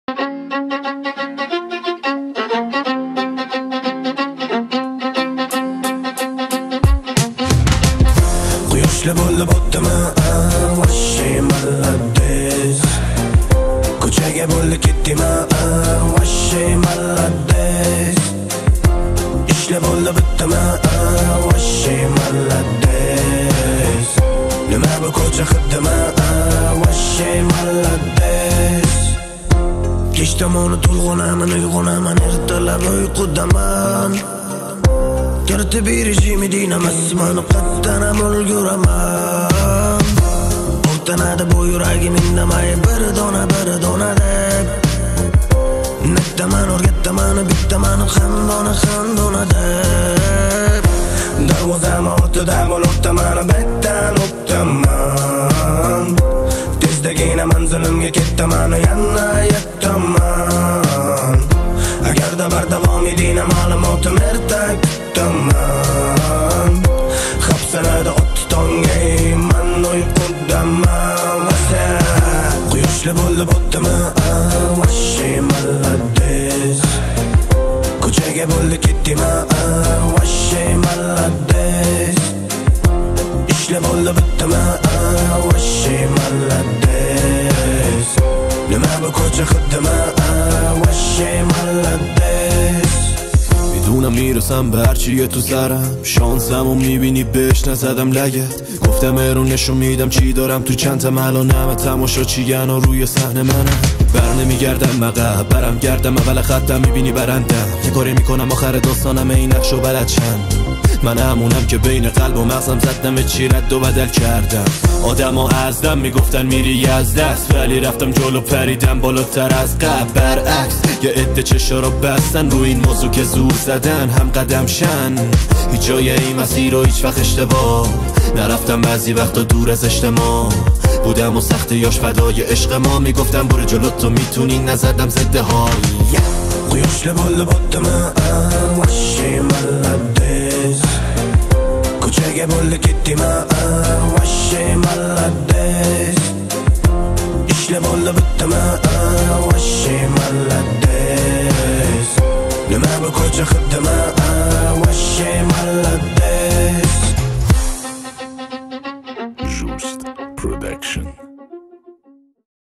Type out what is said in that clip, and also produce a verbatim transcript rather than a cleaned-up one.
Quyoshli bo'lib o'tdimi Vashshay malades Ko'chaga bo'ldi ketdimi Vashshay malades Ishli bo'ldi bitdimi Vashshay malades Nima bu ko'cha xibdimi Vashshay malades Kech tomoni to'lg'onaman uyg'onaman ertalab uyqudaman Tertibi rejimi dinamasman qattanam ulguraman O'rtanadi bu yuragim indamay bir dona bir dona deb Nettaman o'rgattaman bittaman ham dona ham dona deb Darvozam ortida bo'libdaman betdan o'ptaman Tezdagina manzilimga ketaman yana yetaman Agarda bar davom edina ma'lumotim ertak kutaman Hapsanada o'tdi tonga man uyqudaman Vasa Quyoshli bo'lib o'tdimi Vashshay malades Ko'chaga bo'ldi ketdimi Vashshay malades Ishli bo'ldi bitdimi Vashshay malades Nima bu ko'cha xibdimi Vashshay malades میدونم میرسم به هرچی یه تو سرم شانسمو میبینی بهش نزدم لگت گفتم ارو نشون میدم چی دارم تو چند تملا نمه تماشا چیگن و روی صحنه منم بر نمیگردم مقه برم گردم اول خطم میبینی برندم یه کاری میکنم آخر داستانم این نقش و بلد چند من همونم که بین قلب و مغزم زدم چی رد و بدل کردم آدم ها ازدم میگفتن میری از دست ولی رفتم جلو پریدم بالاتر از قبل برعکس یه عده چشا رو بستن رو این موضوع که زور زدن هم قدم شن هیچ جای این مسیر رو هیچ وقت اشتباه نرفتم بعضی وقتا دور از اجتماع بودم و سختی یاش فدای عشق ما میگفتم برو جلو تو میتونی نزدم زده های Quyoshli bo'lib o'tdimi Vashshay malades